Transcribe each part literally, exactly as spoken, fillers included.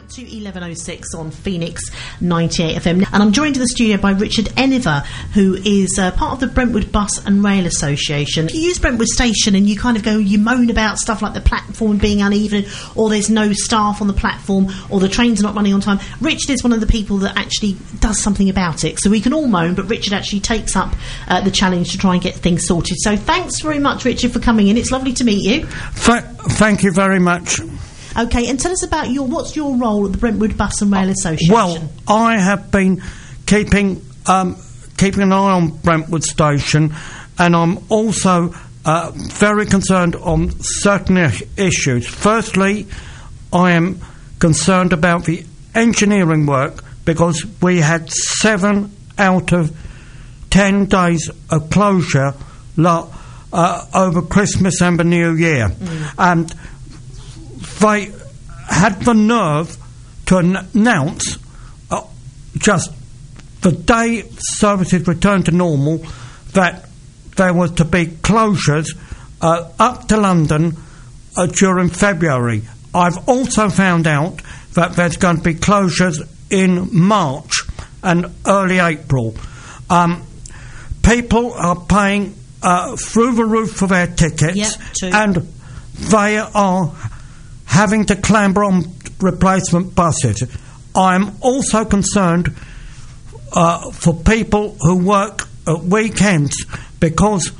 to eleven oh six on Phoenix ninety-eight F M. And I'm joined in the studio by Richard Eniver, who is uh, part of the Brentwood Bus and Rail Association. If you use Brentwood Station and you kind of go, you moan about stuff like the platform being uneven, or there's no staff on the platform, or the trains are not running on time, Richard is one of the people that actually does something about it. So we can all moan, but Richard actually takes up uh, the challenge to try and get things sorted. So thanks very much, Richard, for coming in. It's lovely to meet you. Th- thank you very much. Okay, and tell us about your what's your role at the Brentwood Bus and Rail Association? Well, I have been keeping um, keeping an eye on Brentwood Station, and I'm also uh, very concerned on certain I- issues. Firstly, I am concerned about the engineering work, because we had seven out of ten days of closure la- uh, over Christmas and the New Year. Mm. And they had the nerve to an- announce uh, just the day services returned to normal that there was to be closures uh, up to London uh, during February. I've also found out that there's going to be closures in March and early April. Um, people are paying uh, through the roof for their tickets, yep, and they are having to clamber on replacement buses. I'm also concerned uh, for people who work at weekends, because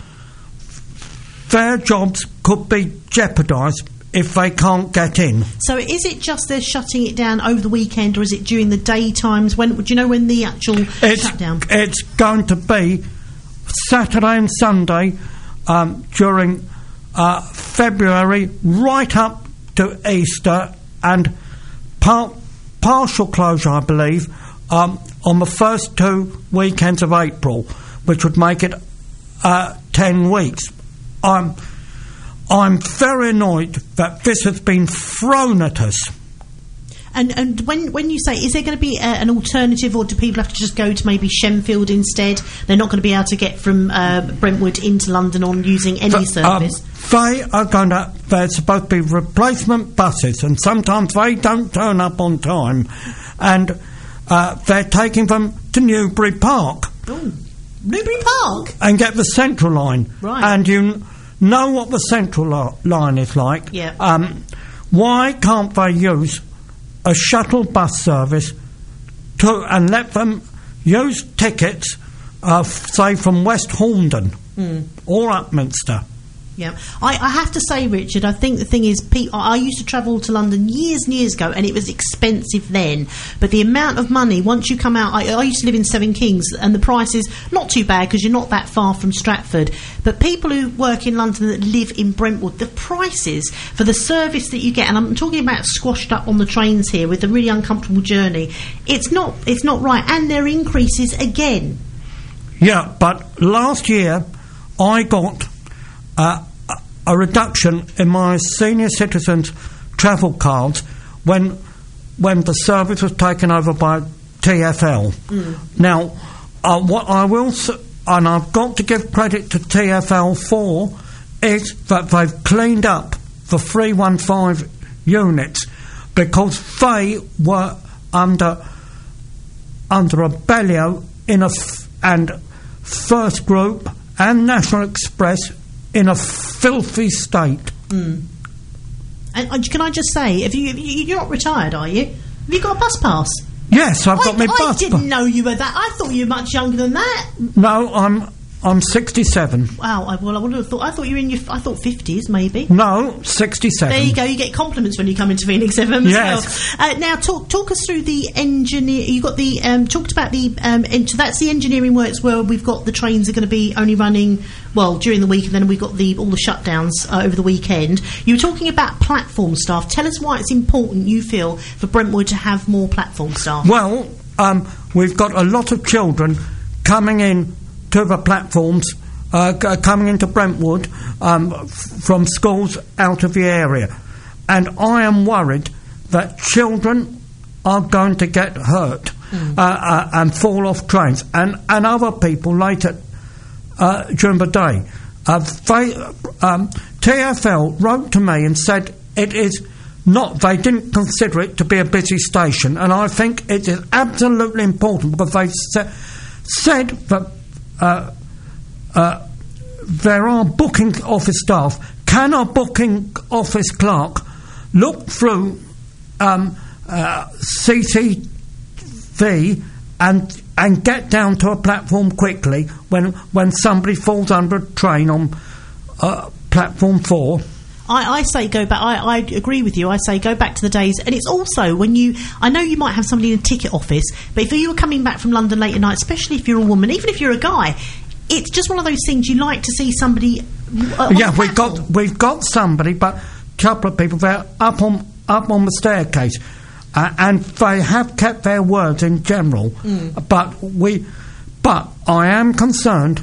their jobs could be jeopardised if they can't get in. So is it just they're shutting it down over the weekend, or is it during the daytimes? When do you know when the actual it's, shutdown? It's going to be Saturday and Sunday um, during uh, February, right up to Easter, and par- partial closure, I believe, um, on the first two weekends of April, which would make it uh, ten weeks. I'm, I'm very annoyed that this has been thrown at us. And and when when you say, is there going to be a, an alternative, or do people have to just go to maybe Shenfield instead? They're not going to be able to get from uh, Brentwood into London on using any the, service? Um, they are going to... There's supposed to be replacement buses, and sometimes they don't turn up on time, and uh, they're taking them to Newbury Park. Oh, Newbury Park? And get the Central Line. Right. And you know what the Central lo- Line is like. Yeah. Um, why can't they use a shuttle bus service to and let them use tickets, uh, say, from West Horndon mm. or Upminster? Yeah, I, I have to say, Richard, I think the thing is, Pete, I used to travel to London years and years ago, and it was expensive then. But the amount of money, once you come out... I, I used to live in Seven Kings, and the price is not too bad because you're not that far from Stratford. But people who work in London that live in Brentwood, the prices for the service that you get, and I'm talking about squashed up on the trains here with a really uncomfortable journey, it's not, it's not right. And there are increases again. Yeah, but last year I got... Uh, a reduction in my senior citizens travel cards when when the service was taken over by T F L. Mm. Now, uh, what I will, s- and I've got to give credit to T F L for, is that they've cleaned up the three one five units, because they were under under Abellio in a f- and First Group and National Express in a filthy state. Mm. And uh, can I just say, have you, have you, you're not retired, are you? Have you got a bus pass? Yes, I've got I, my I bus pass. I didn't know you were that. I thought you were much younger than that. No, I'm I'm sixty-seven. Wow. I, well, I would have thought. I thought you were in your. I thought fifties, maybe. No, sixty-seven. There you go. You get compliments when you come into Phoenix F M as yes. well. Uh, now, talk talk us through the engineer. You got the um, talked about the. Um, en- that's the engineering works where we've got the trains are going to be only running well during the week, and then we've got the all the shutdowns uh, over the weekend. You were talking about platform staff. Tell us why it's important, you feel, for Brentwood to have more platform staff. Well, um, we've got a lot of children coming in to the platforms. Uh, c- coming into Brentwood um, f- from schools out of the area. And I am worried that children are going to get hurt mm. uh, uh, and fall off trains. And, and other people later uh, during the day. Uh, they, um, T F L wrote to me and said it is not, they didn't consider it to be a busy station, and I think it is absolutely important because they sa- said that uh, uh, there are booking office staff. Can a booking office clerk look through um, uh, C C T V and and get down to a platform quickly when when somebody falls under a train on uh, platform four? I, I say go back. I, I agree with you. I say go back to the days, and it's also when you. I know you might have somebody in a ticket office, but if you were coming back from London late at night, especially if you're a woman, even if you're a guy, it's just one of those things you like to see somebody. Uh, yeah, we've got we've got somebody, but a couple of people there up on up on the staircase, uh, and they have kept their words in general. Mm. But we, but I am concerned.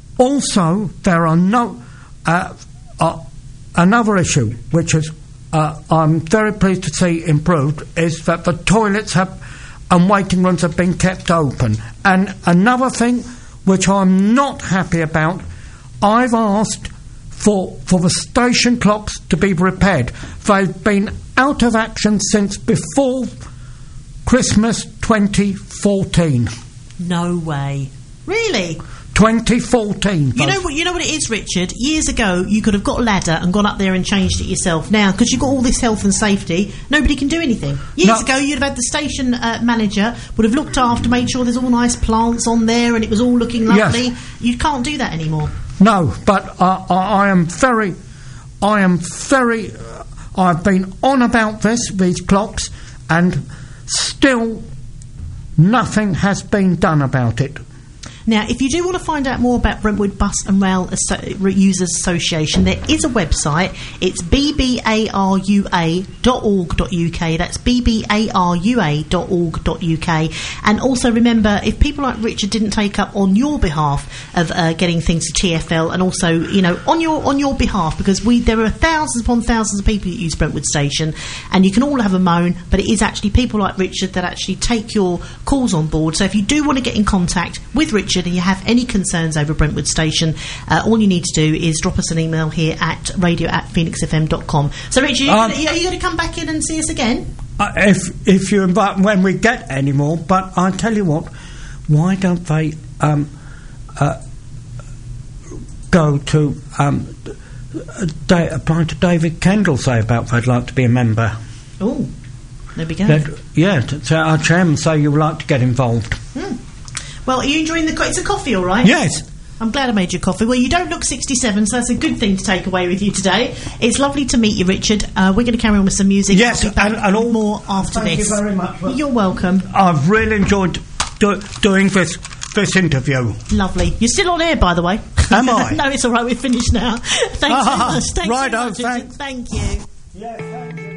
Also, there are no. Uh, uh, Another issue, which is uh, I'm very pleased to see improved, is that the toilets have and waiting rooms have been kept open. And another thing which I'm not happy about, I've asked for for the station clocks to be repaired. They've been out of action since before Christmas twenty fourteen. No way. Really? twenty fourteen. You know what? You know what it is, Richard. Years ago, you could have got a ladder and gone up there and changed it yourself. Now, because you've got all this health and safety, nobody can do anything. Years no. ago, you'd have had the station uh, manager would have looked after, made sure there's all nice plants on there, and it was all looking lovely. Yes. You can't do that anymore. No, but uh, I, I am very, I am very. Uh, I've been on about this, these clocks, and still nothing has been done about it. Now, if you do want to find out more about Brentwood Bus and Rail Asso- Users Association, there is a website. It's b b a r u a dot org dot u k. That's b b a r u a dot org dot u k. And also remember, if people like Richard didn't take up on your behalf of uh, getting things to T F L, and also, you know, on your on your behalf, because we there are thousands upon thousands of people that use Brentwood Station, and you can all have a moan, but it is actually people like Richard that actually take your calls on board. So if you do want to get in contact with Richard, and you have any concerns over Brentwood Station, uh, all you need to do is drop us an email here at radio at phoenix f m dot com. So, Richard, um, are you going to come back in and see us again? Uh, if if you invite when we get any more, but I tell you what, why don't they um, uh, go to um, da- apply to David Kendall, say about they'd like to be a member? Oh, there we go. They'd, yeah, so our chairman say you would like to get involved. Hmm. Well, are you enjoying the... Co- it's a coffee, all right? Yes. I'm glad I made you coffee. Well, you don't look sixty-seven, so that's a good thing to take away with you today. It's lovely to meet you, Richard. Uh, we're going to carry on with some music. Yes, and, and all more after thank this. Thank you very much. Well, you're welcome. I've really enjoyed do- doing this this interview. Lovely. You're still on air, by the way. Am I? No, it's all right. We're finished now. Thanks ah, very much. Thanks right very on, much, thanks. Thank you. Yeah, thank you.